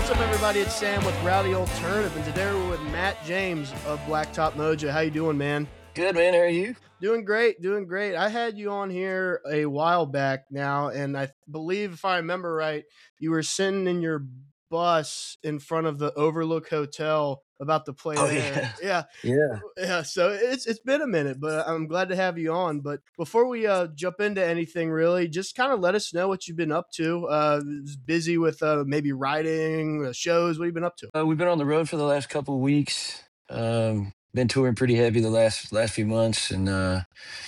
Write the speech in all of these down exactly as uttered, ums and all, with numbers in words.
What's up, everybody? It's Sam with Rowdy Alternative, and today we're with Matt James of Blacktop Mojo. How you doing, man? Good, man. How are you? Doing great, doing great. I had you on here a while back now, and I believe, if I remember right, you were sitting in your bus in front of the Overlook Hotel about to play Oh, there. yeah. Yeah. Yeah. Yeah, so it's it's been a minute, but I'm glad to have you on. But before we uh, jump into anything, really, just kind of let us know what you've been up to. Uh, busy with uh, maybe writing, uh, shows. What have you been up to? Uh, we've been on the road for the last couple of weeks. Um, been touring pretty heavy the last last few months, and uh,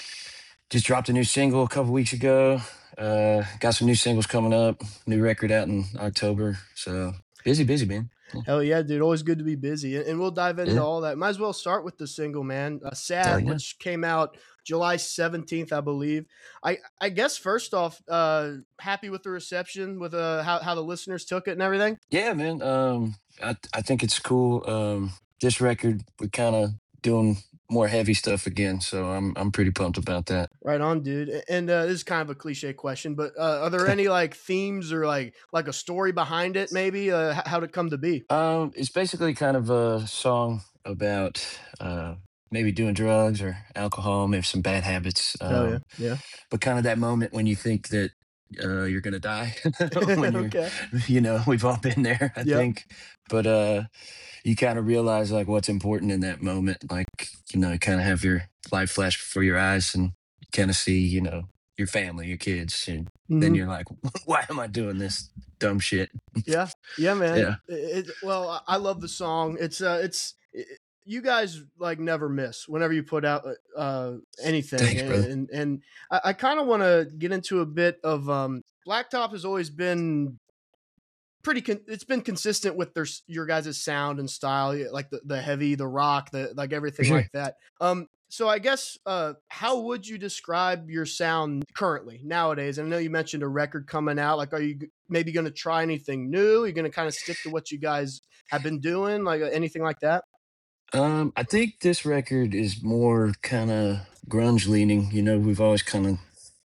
just dropped a new single a couple weeks ago. Uh, got some new singles coming up. New record out in October. So busy, busy, man. Yeah. Hell yeah, dude. Always good to be busy. And we'll dive into Yeah. all that. Might as well start with the single, man. Uh, Hell Sad, yeah. which came out July seventeenth, I believe. I, I guess first off, uh, happy with the reception, with uh, how, how the listeners took it and everything? Yeah, man. Um, I I think it's cool. Um, this record, we're kind of doing more heavy stuff again, so I'm I'm pretty pumped about that. Right on, dude. A- And uh, this is kind of a cliche question, but uh, are there any like themes or like like a story behind it? Maybe uh, h- how'd it come to be? Um, it's basically kind of a song about uh, maybe doing drugs or alcohol, maybe some bad habits. Hell yeah, Um, yeah. but kind of that moment when you think that uh, you're gonna die, when you're, Okay. you know, we've all been there, I Yep. think. But uh, you kind of realize like what's important in that moment. Like, you know, you kind of have your life flash before your eyes, and you kind of see, you know, your family, your kids, and then Mhm. you're like, why am I doing this dumb shit? Yeah, yeah, man. Yeah. It, it- well, I I love the song. It's uh, it's it, you guys like never miss whenever you put out uh uh, anything, Thanks, and brother. and, and I, I kind of want to get into a bit of um, Blacktop has always been pretty con- it's been consistent with their s- your guys' sound and style, yeah, like the, the heavy, the rock, the like For everything sure. like that. Um so I guess uh how would you describe your sound currently nowadays? I know you mentioned a record coming out. Like, are you g- maybe going to try anything new? Are you going to kind of stick to what you guys have been doing, like uh, anything like that? Um, I think this record is more kind of grunge leaning. You know, we've always kind of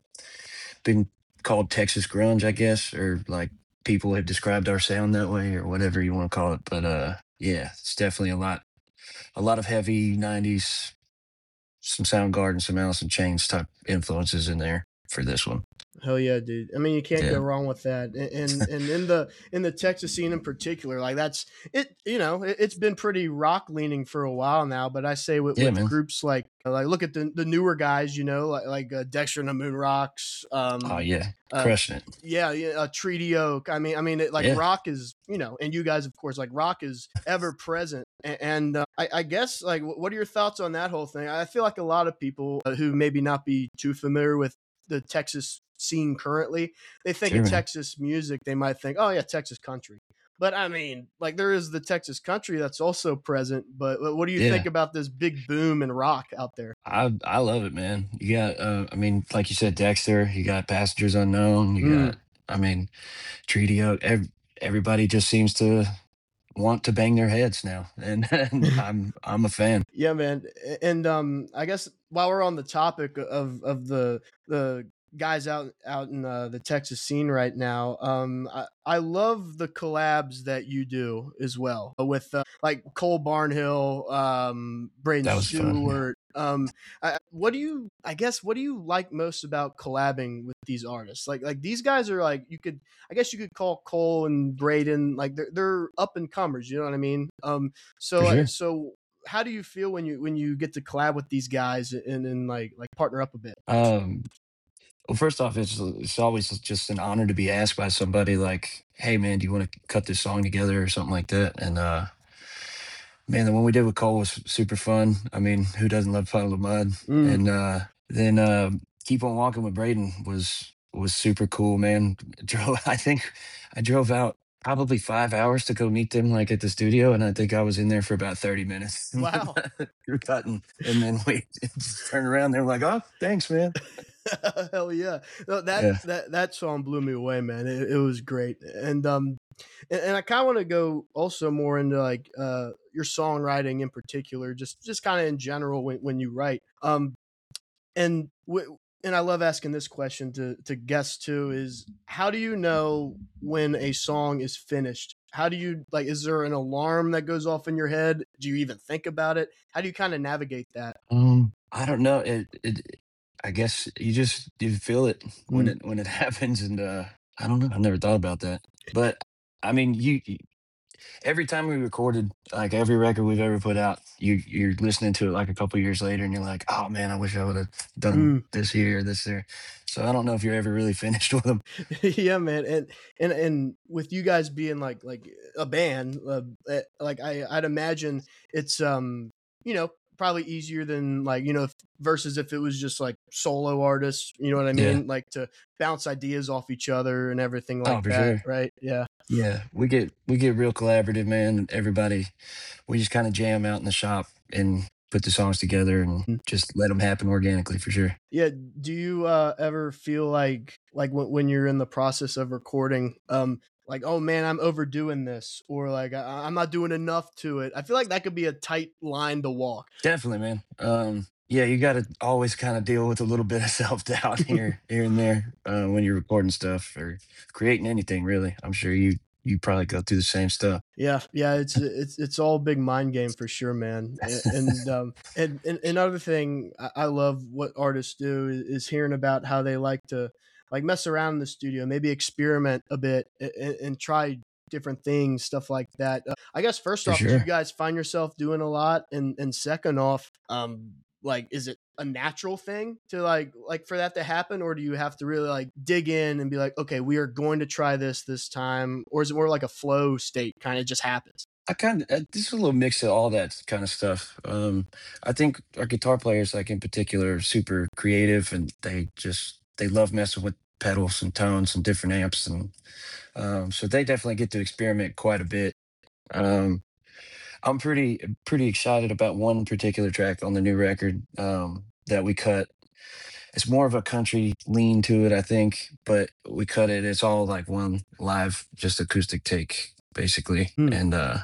been called Texas grunge, I guess, or like people have described our sound that way, or whatever you want to call it. But uh, yeah, it's definitely a lot, a lot of heavy nineties, some Soundgarden, some Alice in Chains type influences in there for this one. Hell yeah, dude. I mean, you can't go Yeah, wrong with that. And and, and in the in the Texas scene in particular, like that's it. You know, it, it's been pretty rock leaning for a while now. But I say with, yeah, with man. groups like like look at the the newer guys. You know, like like uh, Dexter and the Moon Rocks. Oh Um, yeah, uh, crushing it. yeah, yeah, uh, Treaty Oak. I mean, I mean, it, like Yeah, rock is, you know, and you guys, of course, like rock is ever present. And, and uh, I, I guess, like, wh- what are your thoughts on that whole thing? I feel like a lot of people uh, who maybe not be too familiar with the Texas scene currently, they think sure, of man. Texas music, they might think, oh yeah, Texas country. But I mean, like there is the Texas country that's also present. But wh- what do you think Yeah. about this big boom in rock out there? I I love it, man. You got, uh, I mean, like you said, Dexter. You got Passengers Unknown. You Mm, got, I mean, Treaty Oak. Ev- everybody just seems to want to bang their heads now, and, and I'm I'm a fan. yeah, man. A- And um, I guess while we're on the topic of of the the guys out out in uh, the Texas scene right now, um, I, I love the collabs that you do as well with uh, like Cole Barnhill, um, Braden That was fun. Yeah. Stewart. Um, I, what do you? I guess what do you like most about collabing with these artists? Like like these guys are like you could. I guess you could call Cole and Braden like they're they're up and comers. You know what I mean? Um, For so uh, sure. so how do you feel when you when you get to collab with these guys and then like like partner up a bit? Um, well, first off, it's it's always just an honor to be asked by somebody like, "Hey, man, do you want to cut this song together or something like that?" And uh, man, the one we did with Cole was super fun. I mean, who doesn't love Puddle of Mud? Mm. And uh, then uh, Keep on Walking with Braden was was super cool, man. Drove, I think I drove out probably five hours to go meet them, like at the studio, and I think I was in there for about thirty minutes. Wow. You're cutting, and then we just turned around. They were like, "Oh, thanks, man." Hell yeah. No, that Yeah, that that song blew me away, man. It, it was great. And um and, and I kind of want to go also more into like uh your songwriting in particular, just just kind of in general when when you write. Um and w- and I love asking this question to to guests too is how do you know when a song is finished how do you like? Is there an alarm that goes off in your head? Do you even think about it? How do you kind of navigate that? Um, I don't know. It, it, I guess you just you feel it when Mm. it when it happens, and uh, I don't know. I never thought about that, but I mean, you, you every time we recorded, like every record we've ever put out, you you're listening to it like a couple years later, and you're like, oh man, I wish I would have done Mm. this here, this there. So I don't know if you're ever really finished with them. Yeah, man, and and and with you guys being like like a band, uh, eh, like I I'd imagine it's um you know probably easier than like you know if, versus if it was just like solo artists, you know what I Yeah. mean? Like to bounce ideas off each other and everything like Oh, for that, sure. right? Yeah. Yeah, we get we get real collaborative, man. And everybody, we just kind of jam out in the shop and put the songs together and Mm. just let them happen organically, for sure. Yeah. Do you uh, ever feel like like when, when you're in the process of recording, um, like oh man, I'm overdoing this, or like I, I'm not doing enough to it? I feel like that could be a tight line to walk. Definitely, man. Um, yeah, you got to always kind of deal with a little bit of self doubt here, here and there uh, when you're recording stuff or creating anything. Really, I'm sure you you probably go through the same stuff. Yeah, yeah, it's it's it's all a big mind game for sure, man. A- And um and and another thing I I love what artists do is, is hearing about how they like to like mess around in the studio, maybe experiment a bit and, and try different things, stuff like that. Uh, I guess first For off, do you sure. guys find yourself doing a lot? And and second off, um, like is it a natural thing to like like for that to happen, or do you have to really like dig in and be like, okay, we are going to try this this time, or is it more like a flow state, kind of just happens? I kind of uh, this is a little mix of all that kind of stuff. Um, I think our guitar players, like in particular, are super creative, and they just they love messing with pedals and tones and different amps, and um, so they definitely get to experiment quite a bit. Um, I'm pretty pretty excited about one particular track on the new record um, that we cut. It's more of a country lean to it, I think, but we cut it. It's all like one live, just acoustic take, basically, Hmm. and uh,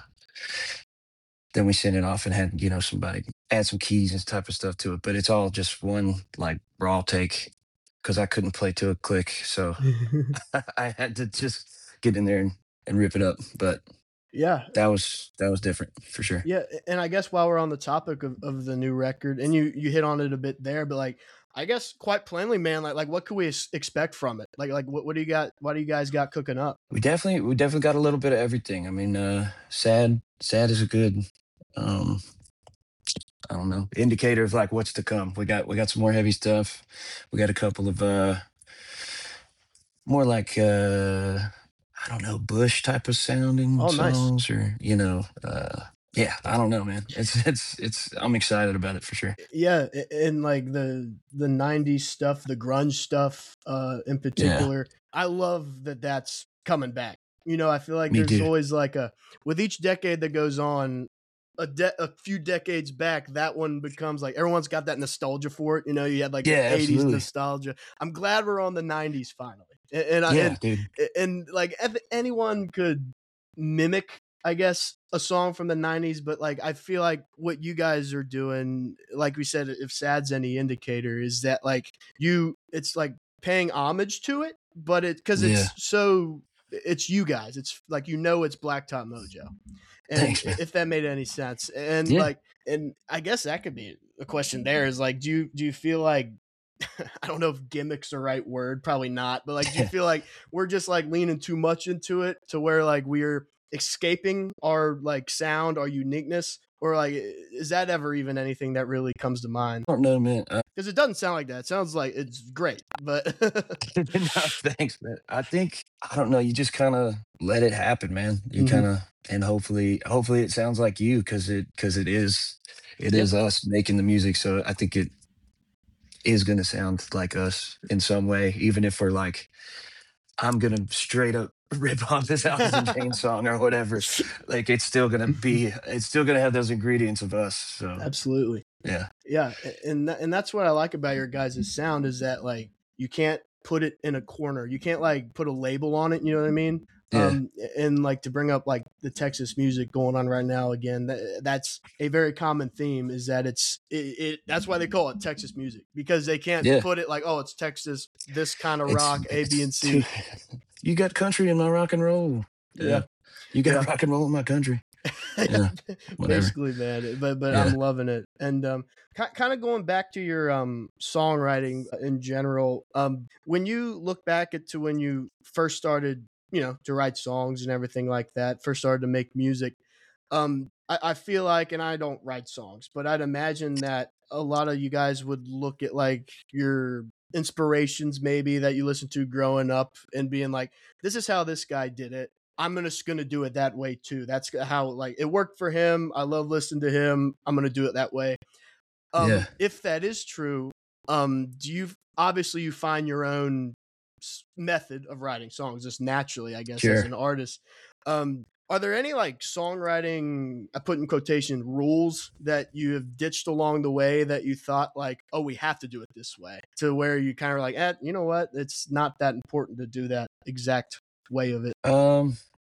then we sent it off and had you know somebody add some keys and type of stuff to it. But it's all just one like raw take because I couldn't play to a click, so I had to just get in there and, and rip it up. But Yeah, that was that was different for sure. yeah, and I guess while we're on the topic of, of the new record, and you you hit on it a bit there, but like I guess quite plainly, man, like like what could we s- expect from it? Like like what what do you got? What do you guys got cooking up? We definitely we definitely got a little bit of everything. I mean, uh, sad sad is a good um I don't know indicator of like what's to come. We got we got some more heavy stuff. We got a couple of uh more like uh I don't know Bush type of sounding Oh, nice. songs or you know uh yeah I don't know man. It's it's it's I'm excited about it for sure. Yeah, a- and like the the nineties stuff, the grunge stuff, uh, in Yeah, particular, I love that that's coming back. You know, I feel like me there's too. always like a with each decade that goes on, a de- a few decades back, that one becomes like everyone's got that nostalgia for it. You know, you had like the Yeah, eighties absolutely. nostalgia. I'm glad we're on the nineties finally, and and, I, Yeah, and dude. and like if anyone could mimic, I guess, a song from the nineties, but like I feel like what you guys are doing, like we said, if sad's any indicator, is that like you it's like paying homage to it, but it because Yeah. it's so it's you guys. It's like you know it's Blacktop Mojo. And Thanks, man. if that made any sense. And Yeah. like and I guess that could be a question there is like do you do you feel like I don't know if gimmick's the right word, probably not, but like do you feel like we're just like leaning too much into it to where like we're escaping our like sound, our uniqueness, or like is that ever even anything that really comes to mind? I don't know, man. I, Because it doesn't sound like that. It sounds like it's great, but no, thanks, man. I think I don't know. You just kind of let it happen, man. You Mhm. kind of and hopefully, hopefully it sounds like you because it because it is it Yeah. is us making the music. So I think it is going to sound like us in some way, even if we're like, I'm gonna straight up rip off this Alice in Chains song or whatever. Like it's still gonna be, it's still gonna have those ingredients of us. So Absolutely. yeah, Yeah, a- and tha- and that's what I like about your guys' sound is that like you can't put it in a corner. You can't like put a label on it. You know what I mean? yeah, Um, and like to bring up like the Texas music going on right now again. That, that's a very common theme. Is that it's it, it. That's why they call it Texas music because they can't yeah. put it like oh it's Texas this kind of It's rock A B it's and too. C. You got country in my rock and roll. Yeah. Yeah, You got Yeah. rock and roll in my country. Yeah, Yeah, whatever. basically, man. But but Yeah. I'm loving it. And um, kind of going back to your um songwriting in general. Um, when you look back at to when you first started, you know, to write songs and everything like that, first started to make music. Um, I, I feel like, and I don't write songs, but I'd imagine that a lot of you guys would look at like your inspirations maybe that you listened to growing up and being like, this is how this guy did it. I'm gonna just gonna do it that way too. That's how like it worked for him. I love listening to him. I'm gonna do it that way. Um, Yeah. if that is true, um, do you obviously you find your own s- method of writing songs just naturally, I guess, as Sure. an artist. Um, are there any like songwriting, I put in quotation, rules that you have ditched along the way that you thought like, oh, we have to do it this way, to where you kind of like, eh, you know what? It's not that important to do that exact way of it. Um,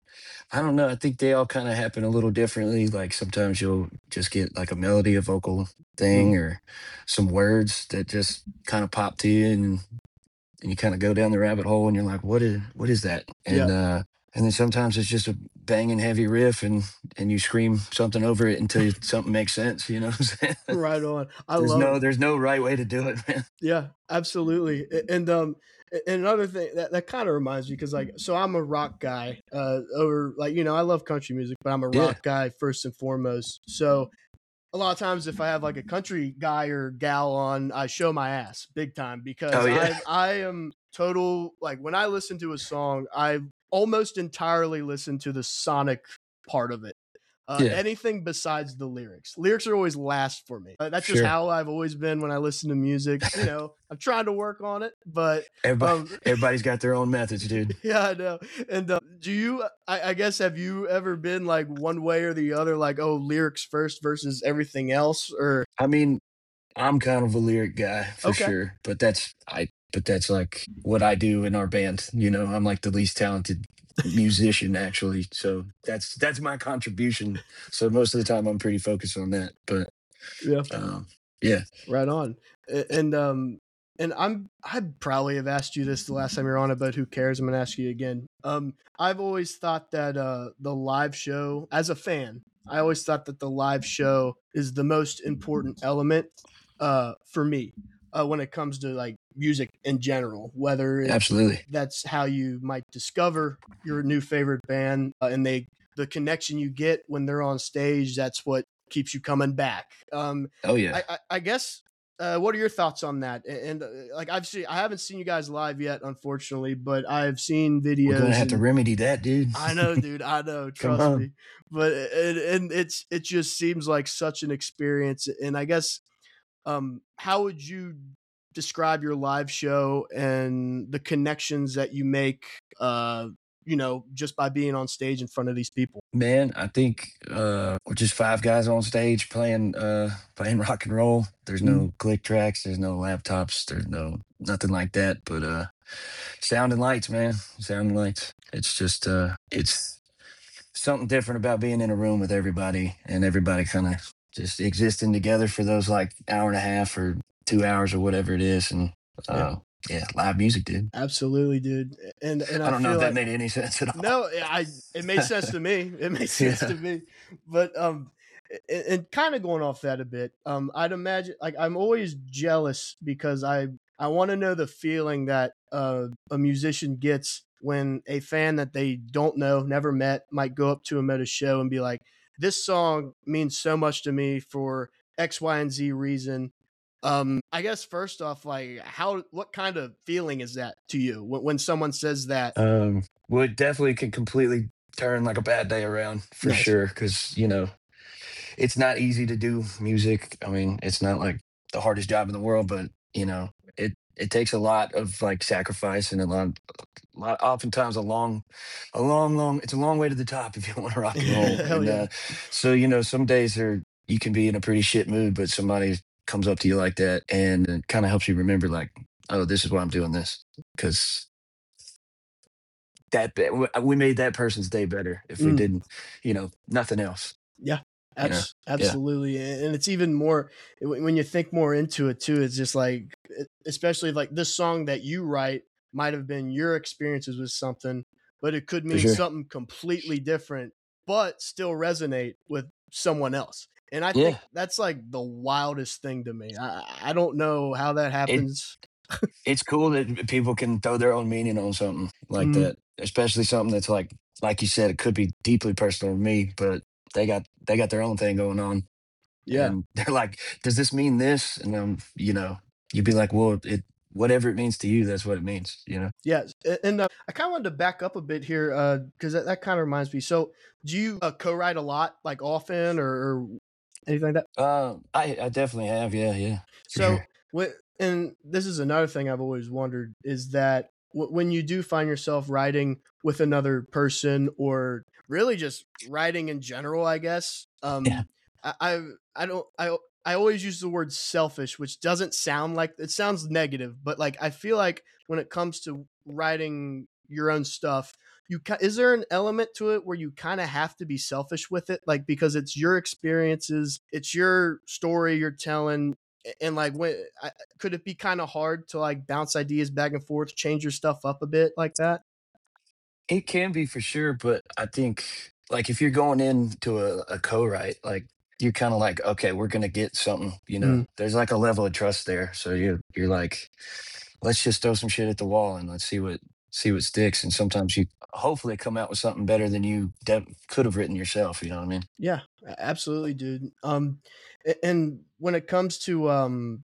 I don't know. I think they all kind of happen a little differently. Like sometimes you'll just get like a melody, a vocal Mm, thing, or some words that just kind of pop to you, and and you kind of go down the rabbit hole, and you're like, what is what is that? yeah. And uh, and then sometimes it's just a banging heavy riff, and and you scream something over it until you, something makes sense. You know what I'm saying? Right on. I there's love no it. there's no right way to do it, man. Yeah, absolutely. A- And um a- and another thing that, that kind of reminds me because like so I'm a rock guy uh or like you know I love country music but I'm a Yeah. rock guy first and foremost. So a lot of times if I have like a country guy or gal on, I show my ass big time because Oh yeah. I I am total like when I listen to a song, I almost entirely listen to the sonic part of it. Uh, Yeah. anything besides the lyrics. Lyrics are always last for me. Uh, that's just Sure. how I've always been when I listen to music. You know, I'm trying to work on it, but Everybody um, everybody's got their own methods, dude. yeah, I know. And uh, do you? I, I guess have you ever been like one way or the other, like oh, lyrics first versus everything else, or I mean, I'm kind of a lyric guy for okay, sure, but that's I but that's like what I do in our band. You know, I'm like the least talented musician actually. So that's that's my contribution. So most of the time I'm pretty focused on that. But yeah, um yeah. right on. A- And um, and I'm I probably have asked you this the last time you were on it, but who cares? I'm gonna ask you again. Um, I've always thought that uh the live show, as a fan, I always thought that the live show is the most important element uh for me uh when it comes to like music in general, whether it Absolutely. that's how you might discover your new favorite band uh, and they the connection you get when they're on stage, that's what keeps you coming back. Um, Oh yeah. I, I, I guess. Uh, what are your thoughts on that? And, and uh, like I've seen, I haven't seen you guys live yet, unfortunately, but I've seen We're gonna videos have to and remedy that, dude. I know, dude, I know, Come trust on. me. But and, and it's it just seems like such an experience. And I guess, um, how would you describe your live show and the connections that you make? Uh, you know, just by being on stage in front of these people. Man, I think uh we're just five guys on stage playing uh playing rock and roll. There's Mm, no click tracks, there's no laptops, there's no nothing like that. But uh sound and lights, man. Sound and lights. It's just uh it's something different about being in a room with everybody and everybody kind of just existing together for those like hour and a half or two hours or whatever it is. And yeah, uh yeah, live music, dude. absolutely, dude. And and I I don't know feel if that like made any sense at all. no, I it made sense to me. It made sense Yeah. to me. But um and, and kind of going off that a bit, um I'd imagine like I'm always jealous because I I want to know the feeling that uh, a musician gets when a fan that they don't know, never met, might go up to him at a show and be like, "This song means so much to me for X, Y, and Z reason." Um, I guess first off, like, how, what kind of feeling is that to you when, when someone says that? Um, well, it definitely can completely turn like a bad day around for Nice. sure. Cause, you know, it's not easy to do music. I mean, it's not like the hardest job in the world, but you know, it it takes a lot of like sacrifice and a lot, a lot oftentimes a long, a long, long. It's a long way to the top if you want to rock and roll. Hell And yeah. uh, so you know, some days are you can be in a pretty shit mood, but somebody comes up to you like that and it kind of helps you remember like, oh, this is why I'm doing this because that be- we made that person's day better if we Mm. didn't, you know, nothing else. Yeah, You know, abs- yeah, absolutely. And it's even more when when you think more into it too. It's just like, e- especially like this song that you write might have been your experiences with something, but it could For mean sure. something completely different, but still resonate with someone else. And I think Yeah. that's like the wildest thing to me. I, I don't know how that It happens. it's cool that people can throw their own meaning on something like Mhm. that, especially something that's like like you said, it could be deeply personal to me, but they got they got their own thing going on, Yeah. and they're like, "Does this mean this?" And um, you know, you'd be like, "Well, it whatever it means to you, that's what it means," you know. Yes, a- and uh, I kind of wanted to back up a bit here because that, that kind of reminds me. So, do you uh, co-write a lot, like often, or, or anything like that? Uh, I I definitely have, yeah, yeah, for So, sure. what? And this is another thing I've always wondered is that w- when you do find yourself writing with another person, or really just writing in general, I guess. Yeah, Um, I I, I don't I. I always use the word selfish, which doesn't sound like it sounds negative, but like I feel like when it comes to writing your own stuff, you ki- is there an element to it where you kind of have to be selfish with it, like because it's your experiences, it's your story you're telling, a- and like when I, could it be kind of hard to like bounce ideas back and forth, change your stuff up a bit like that? it can be for sure, but I think like if you're going into a, a co-write, like you're kind of like, okay, we're gonna get something, you know. Mm, There's like a level of trust there, so you're you're like, let's just throw some shit at the wall and let's see what see what sticks. And sometimes you hopefully come out with something better than you de- could have written yourself. You know what I mean? yeah, a- absolutely, dude. Um, a- and when it comes to um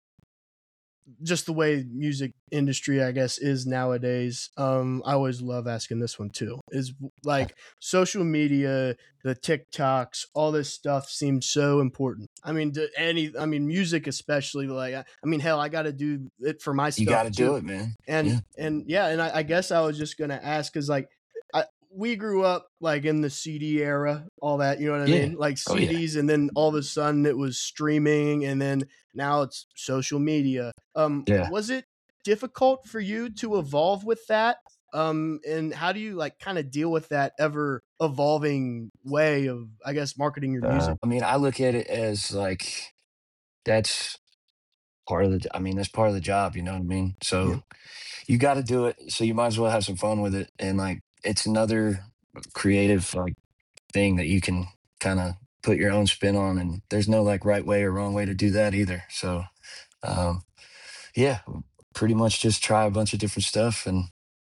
just the way music industry I guess is nowadays, um I always love asking this one too, is like social media, the TikToks, all this stuff seems so important. I mean, to any I mean music especially, like i, I mean hell, I got to do it for my You got stuff to too. do it, man. and Yeah, and yeah, and I, I guess I was just gonna ask because like I, we grew up like in the C D era, all that, you know what I yeah. mean, like Oh yeah, C Ds, and then all of a sudden it was streaming, and then now it's social media. Um, yeah. was it difficult for you to evolve with that? Um, and how do you like kind of deal with that ever evolving way of, I guess, marketing your Uh, music? I mean, I look at it as like that's part of the. I mean, that's part of the job. You know what I mean? Yeah, So you got to do it. So you might as well have some fun with it. And like, it's another creative like thing that you can kind of put your own spin on. And there's no like right way or wrong way to do that either. So um, yeah, pretty much just try a bunch of different stuff and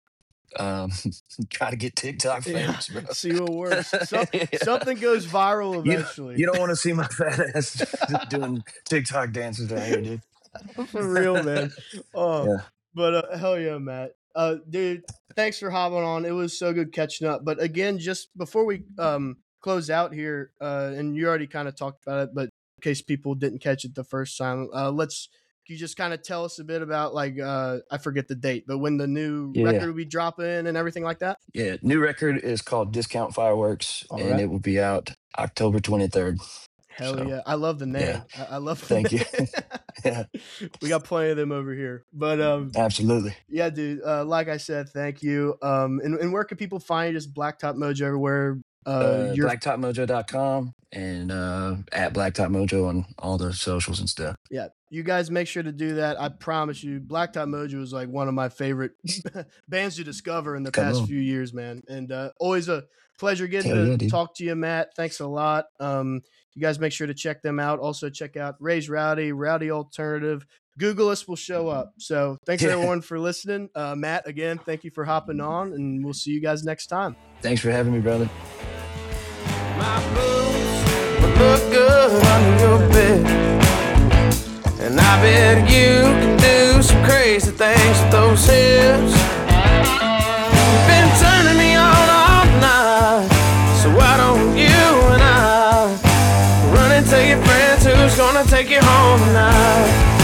um, try to get TikTok yeah. famous, bro. See what works. So Yeah. something goes viral You eventually. you don't want to see my fat ass doing TikTok dances down here, dude. For real, man. Oh, Yeah. but uh, hell yeah, Matt. Uh, dude, thanks for hopping on. It was so good catching up. But again, just before we um close out here, uh, and you already kind of talked about it, but in case people didn't catch it the first time, uh, let's can you just kind of tell us a bit about like uh I forget the date, but when the new record Yeah. will be dropping and everything like that. Yeah. New record is called Discount Fireworks All and right. it will be out October twenty-third. Hell So yeah. I love the yeah. name. I, I love Thank you. the Yeah. name. We got plenty of them over here. But um Absolutely. yeah, dude. Uh, like I said, thank you. Um, and, and where can people find you? Just Blacktop Mojo everywhere. Uh, Uh your blacktop mojo dot com and uh at blacktop mojo on all the socials and stuff. yeah, you guys make sure to do that. I promise you, Blacktop Mojo is like one of my favorite bands to discover in the Come past on. few years, man. And uh, always a pleasure getting Hell to yeah, dude. talk to you, Matt. Thanks a lot. Um, you guys make sure to check them out. Also check out Ray's Rowdy, Rowdy Alternative. Google us, will show up. So thanks Yeah. everyone for listening. Uh, Matt, again, thank you for hopping on, and we'll see you guys next time. Thanks for having me, brother. My boots would look good under your bed, and I bet you can do some crazy things with those hips. You've been turning me on all night, so why don't you and I run and tell your friends who's gonna take you home tonight?